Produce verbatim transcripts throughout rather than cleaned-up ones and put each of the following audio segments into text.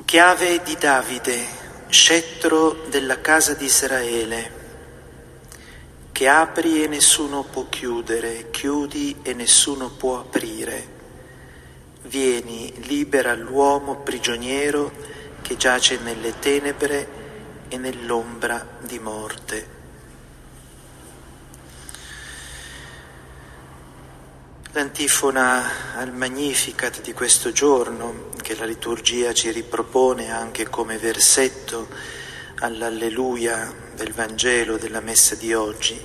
Chiave di Davide, scettro della casa di Israele, che apri e nessuno può chiudere, chiudi e nessuno può aprire. Vieni, libera l'uomo prigioniero che giace nelle tenebre e nell'ombra di morte. L'antifona al Magnificat di questo giorno, che la liturgia ci ripropone anche come versetto all'Alleluia del Vangelo della Messa di oggi,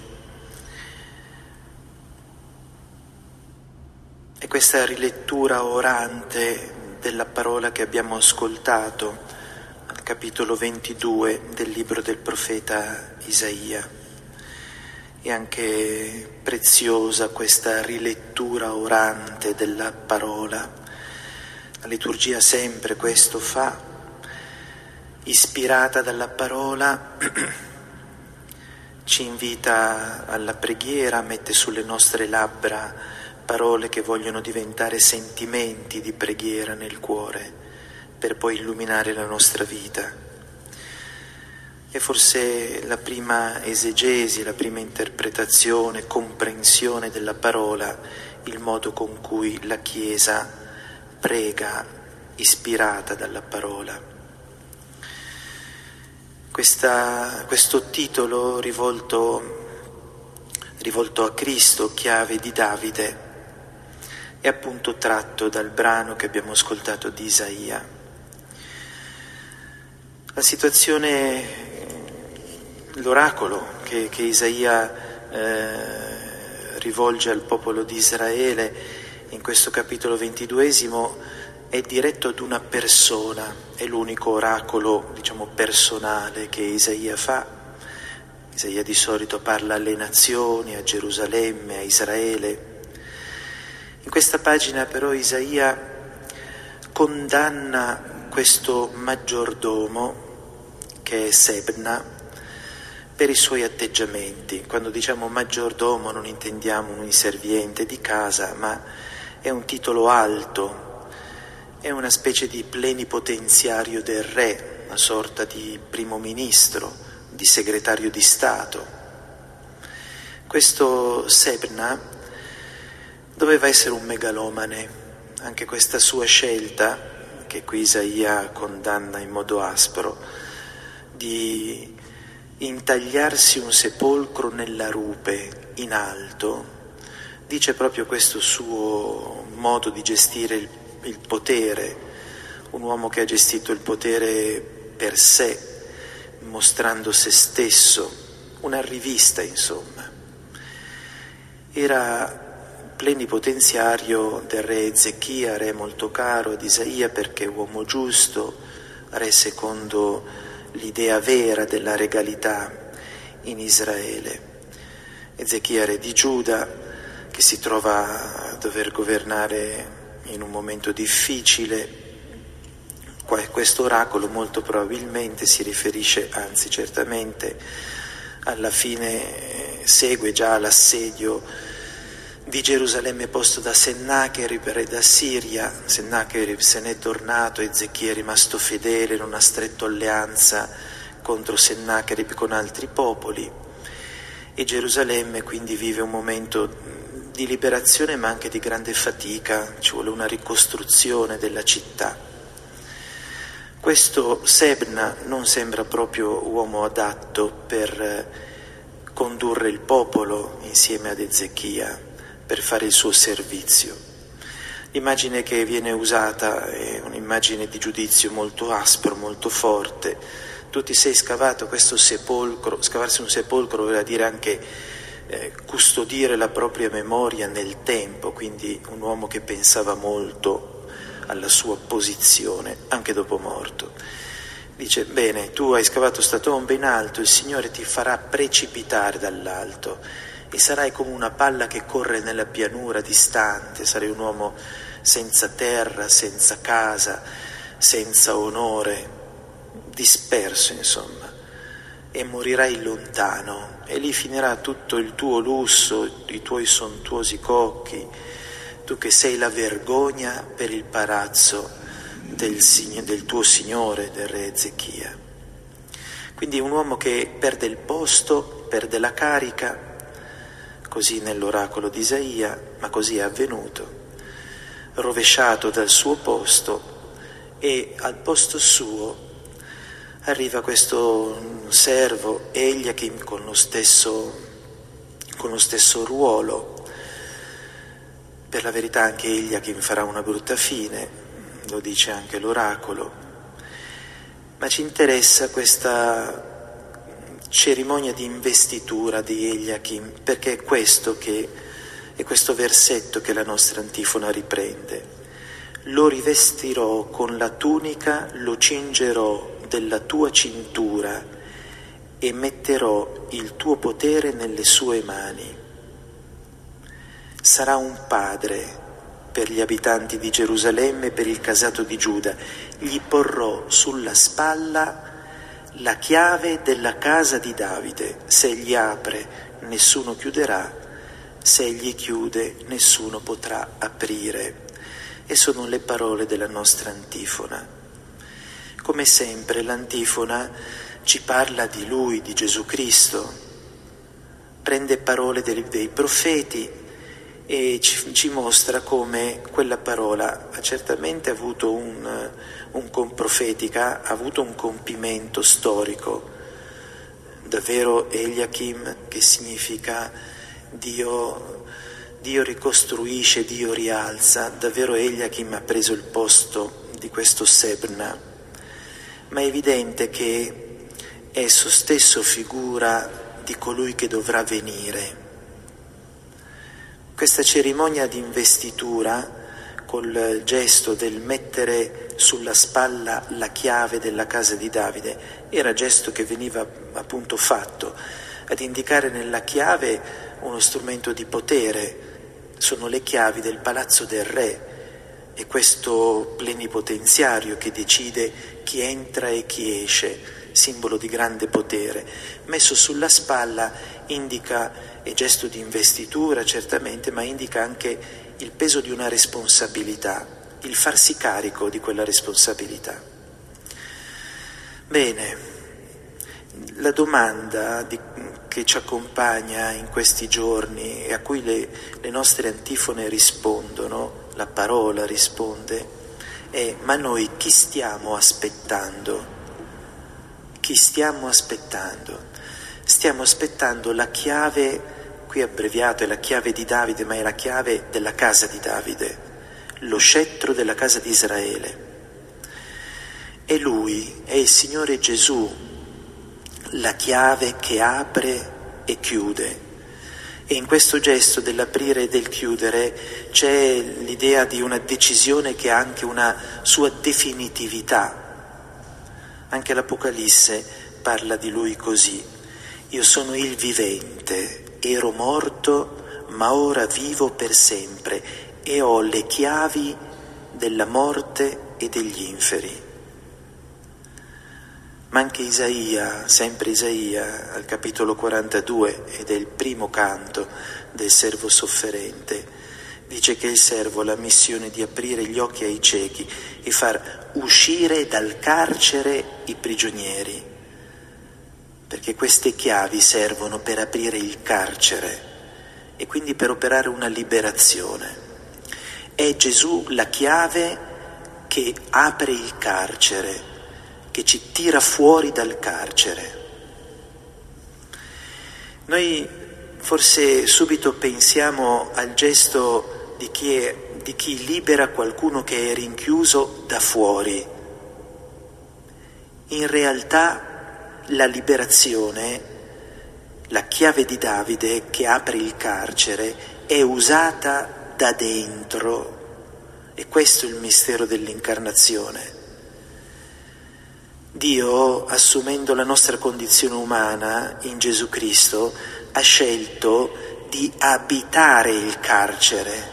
è questa rilettura orante della parola che abbiamo ascoltato al capitolo ventidue del libro del profeta Isaia. È anche preziosa questa rilettura orante della parola. La liturgia sempre questo fa, ispirata dalla parola, ci invita alla preghiera, mette sulle nostre labbra parole che vogliono diventare sentimenti di preghiera nel cuore, per poi illuminare la nostra vita. È forse la prima esegesi, la prima interpretazione, comprensione della parola, il modo con cui la Chiesa prega ispirata dalla parola. Questa, questo titolo rivolto, rivolto a Cristo, chiave di Davide, è appunto tratto dal brano che abbiamo ascoltato di Isaia. La situazione, l'oracolo che, che Isaia eh, rivolge al popolo di Israele in questo capitolo ventiduesimo è diretto ad una persona, è l'unico oracolo, diciamo, personale che Isaia fa. Isaia di solito parla alle nazioni, a Gerusalemme, a Israele. In questa pagina però Isaia condanna questo maggiordomo che è Sebna per i suoi atteggiamenti. Quando diciamo maggiordomo non intendiamo un inserviente di casa, ma è un titolo alto, è una specie di plenipotenziario del re, una sorta di primo ministro, di segretario di Stato. Questo Sebna doveva essere un megalomane, anche questa sua scelta, che qui Isaia condanna in modo aspro, di intagliarsi un sepolcro nella rupe in alto, dice proprio questo suo modo di gestire il, il potere, un uomo che ha gestito il potere per sé, mostrando se stesso, una rivista insomma. Era plenipotenziario del re Ezechia, re molto caro ad Isaia perché uomo giusto, re secondo l'idea vera della regalità in Israele. Ezechia, re di Giuda, che si trova a dover governare in un momento difficile. Questo oracolo molto probabilmente si riferisce, anzi certamente, alla fine segue già l'assedio di Gerusalemme posto da Sennacherib, re da Siria. Sennacherib se n'è tornato, Ezechia è rimasto fedele, non ha stretto alleanza contro Sennacherib con altri popoli, e Gerusalemme quindi vive un momento di liberazione ma anche di grande fatica, ci vuole una ricostruzione della città. Questo Sebna non sembra proprio uomo adatto per condurre il popolo insieme ad Ezechia, per fare il suo servizio. L'immagine che viene usata è un'immagine di giudizio molto aspro, molto forte. Tu ti sei scavato questo sepolcro, scavarsi un sepolcro voleva dire anche eh, custodire la propria memoria nel tempo, quindi un uomo che pensava molto alla sua posizione, anche dopo morto. Dice, bene, tu hai scavato sta tomba in alto, il Signore ti farà precipitare dall'alto, e sarai come una palla che corre nella pianura distante, sarai un uomo senza terra, senza casa, senza onore, disperso insomma, e morirai lontano, e lì finirà tutto il tuo lusso, i tuoi sontuosi cocchi, tu che sei la vergogna per il palazzo del, del tuo Signore, del re Ezechia. Quindi un uomo che perde il posto, perde la carica, così nell'oracolo di Isaia, ma così è avvenuto, rovesciato dal suo posto, e al posto suo arriva questo servo Eliachim con lo stesso, con lo stesso ruolo. Per la verità anche Eliachim farà una brutta fine, lo dice anche l'oracolo, ma ci interessa questa cerimonia di investitura di Eliachim, perché è questo che è questo versetto che la nostra antifona riprende. Lo rivestirò con la tunica, lo cingerò della tua cintura e metterò il tuo potere nelle sue mani. Sarà un padre per gli abitanti di Gerusalemme e per il casato di Giuda. Gli porrò sulla spalla la chiave della casa di Davide. Se egli apre, nessuno chiuderà, se egli chiude, nessuno potrà aprire. E sono le parole della nostra antifona. Come sempre l'antifona ci parla di Lui, di Gesù Cristo, prende parole dei, dei profeti e ci, ci mostra come quella parola ha certamente avuto un, un profetica, ha avuto un compimento storico. Davvero Eliachim, che significa Dio... Dio ricostruisce, Dio rialza, davvero Eliachim ha preso il posto di questo Sebna, ma è evidente che esso stesso figura di colui che dovrà venire. Questa cerimonia di investitura, col gesto del mettere sulla spalla la chiave della casa di Davide, era gesto che veniva appunto fatto ad indicare nella chiave uno strumento di potere. Sono le chiavi del palazzo del re, e questo plenipotenziario che decide chi entra e chi esce, simbolo di grande potere. Messo sulla spalla indica, è gesto di investitura certamente, ma indica anche il peso di una responsabilità, il farsi carico di quella responsabilità. Bene, la domanda di, che ci accompagna in questi giorni e a cui le, le nostre antifone rispondono, la parola risponde, è: ma noi chi stiamo aspettando? Chi stiamo aspettando? Stiamo aspettando la chiave, qui abbreviato è la chiave di Davide, ma è la chiave della casa di Davide, lo scettro della casa di Israele. E Lui, è il Signore Gesù, la chiave che apre e chiude. E in questo gesto dell'aprire e del chiudere c'è l'idea di una decisione che ha anche una sua definitività. Anche l'Apocalisse parla di Lui così: io sono il vivente, ero morto, ma ora vivo per sempre e ho le chiavi della morte e degli inferi. Ma anche Isaia, sempre Isaia, al capitolo quarantadue, ed è il primo canto del servo sofferente, dice che il servo ha la missione di aprire gli occhi ai ciechi e far uscire dal carcere i prigionieri, perché queste chiavi servono per aprire il carcere e quindi per operare una liberazione. È Gesù la chiave che apre il carcere, che ci tira fuori dal carcere. Noi forse subito pensiamo al gesto di chi, è, di chi libera qualcuno che è rinchiuso da fuori. In realtà la liberazione, la chiave di Davide che apre il carcere, è usata da dentro, e questo è il mistero dell'incarnazione. Dio, assumendo la nostra condizione umana in Gesù Cristo, ha scelto di abitare il carcere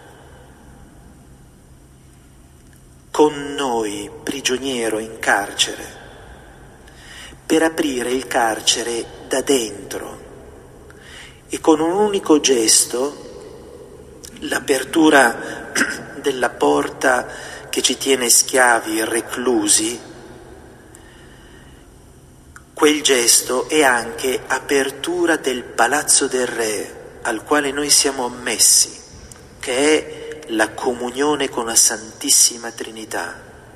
con noi, prigioniero in carcere, per aprire il carcere da dentro, e con un unico gesto, l'apertura della porta che ci tiene schiavi, reclusi, quel gesto è anche apertura del palazzo del Re al quale noi siamo ammessi, che è la comunione con la Santissima Trinità.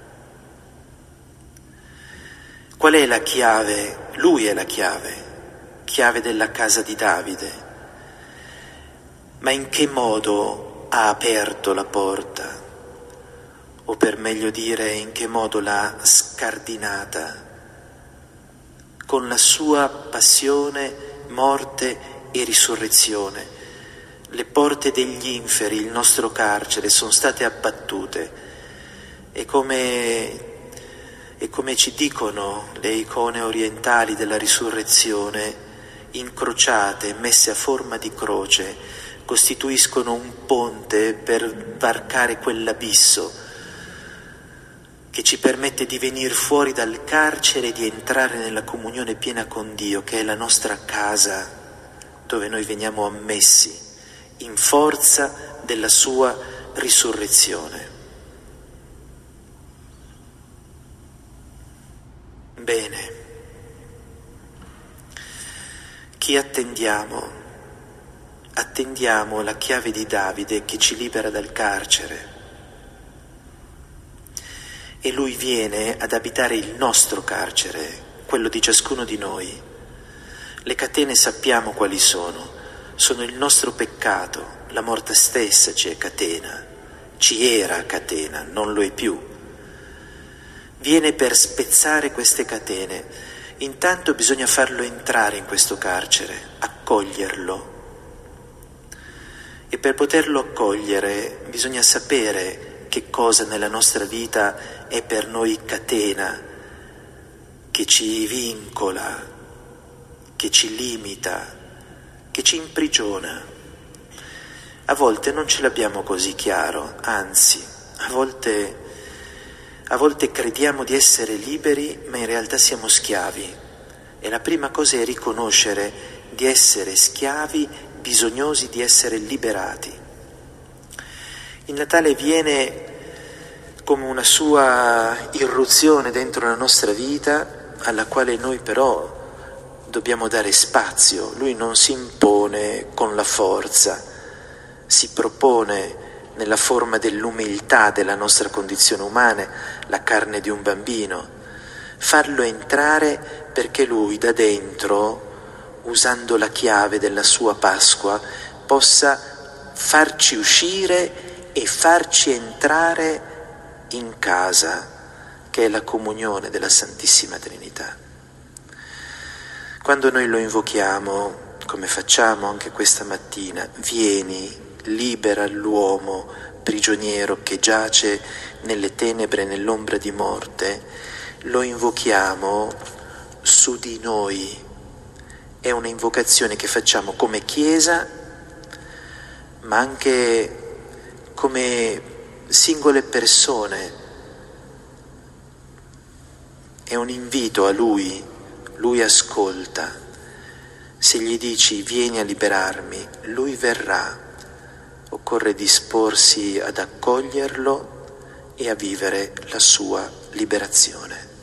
Qual è la chiave? Lui è la chiave, chiave della casa di Davide. Ma in che modo ha aperto la porta? O per meglio dire, in che modo l'ha scardinata? Con la sua passione, morte e risurrezione. Le porte degli inferi, il nostro carcere, sono state abbattute. E come, e come ci dicono le icone orientali della risurrezione, incrociate, messe a forma di croce, costituiscono un ponte per varcare quell'abisso che ci permette di venire fuori dal carcere e di entrare nella comunione piena con Dio, che è la nostra casa, dove noi veniamo ammessi in forza della sua risurrezione. Bene, chi attendiamo? Attendiamo la chiave di Davide che ci libera dal carcere. E lui viene ad abitare il nostro carcere, quello di ciascuno di noi. Le catene sappiamo quali sono, sono il nostro peccato, la morte stessa ci è catena, ci era catena, non lo è più. Viene per spezzare queste catene, intanto bisogna farlo entrare in questo carcere, accoglierlo. E per poterlo accogliere bisogna sapere che cosa nella nostra vita è per noi catena, che ci vincola, che ci limita, che ci imprigiona. A volte non ce l'abbiamo così chiaro, anzi, a volte, a volte crediamo di essere liberi, ma in realtà siamo schiavi. E la prima cosa è riconoscere di essere schiavi, bisognosi di essere liberati. Il Natale viene come una sua irruzione dentro la nostra vita, alla quale noi però dobbiamo dare spazio. Lui non si impone con la forza, si propone nella forma dell'umiltà della nostra condizione umana, la carne di un bambino. Farlo entrare perché lui da dentro, usando la chiave della sua Pasqua, possa farci uscire e farci entrare in casa, che è la comunione della Santissima Trinità. Quando noi lo invochiamo, come facciamo anche questa mattina, vieni, libera l'uomo prigioniero che giace nelle tenebre, nell'ombra di morte, lo invochiamo su di noi. È una invocazione che facciamo come Chiesa, ma anche come singole persone. È un invito a Lui. Lui ascolta. Se gli dici vieni a liberarmi, Lui verrà. Occorre disporsi ad accoglierlo e a vivere la sua liberazione.